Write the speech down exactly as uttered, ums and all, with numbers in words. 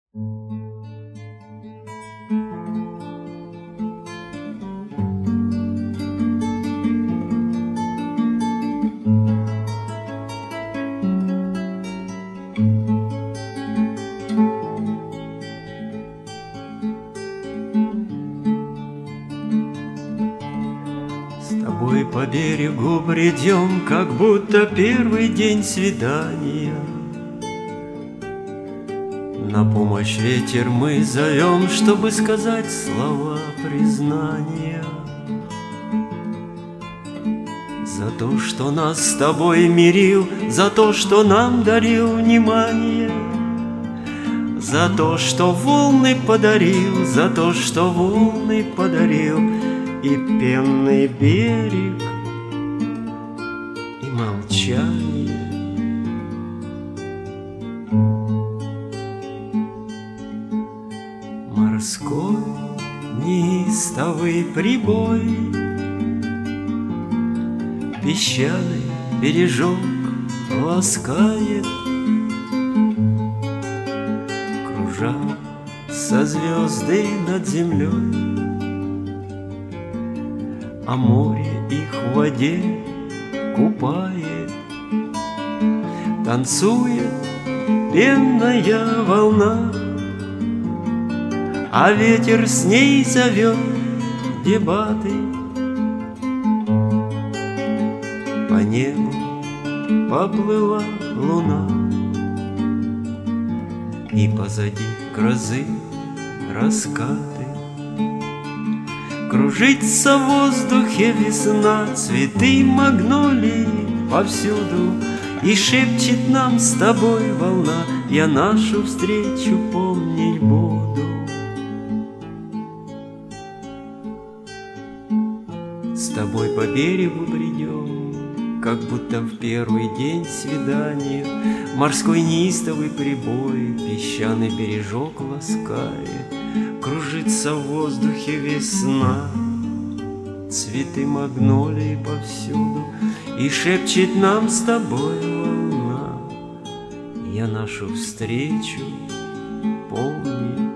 С тобой по берегу бредем, как будто первый день свидания. На помощь ветер мы зовем, чтобы сказать слова признания. За то, что нас с тобой мирил, за то, что нам дарил внимание, за то, что волны подарил, за то, что волны подарил, и пенный берег, и молчание. Морской неистовый прибой, песчаный бережок ласкает, кружа со звезды над землей, а море их в воде купает. Танцует пенная волна, а ветер с ней зовет дебаты. По небу поплыла луна, и позади грозы раскаты. Кружится в воздухе весна, цветы магнолии повсюду, и шепчет нам с тобой волна: я нашу встречу помнить буду. С тобой по берегу бредем, как будто в первый день свидания. Морской неистовый прибой песчаный бережок ласкает. Кружится в воздухе весна, цветы магнолии повсюду, и шепчет нам с тобой волна: я нашу встречу помнить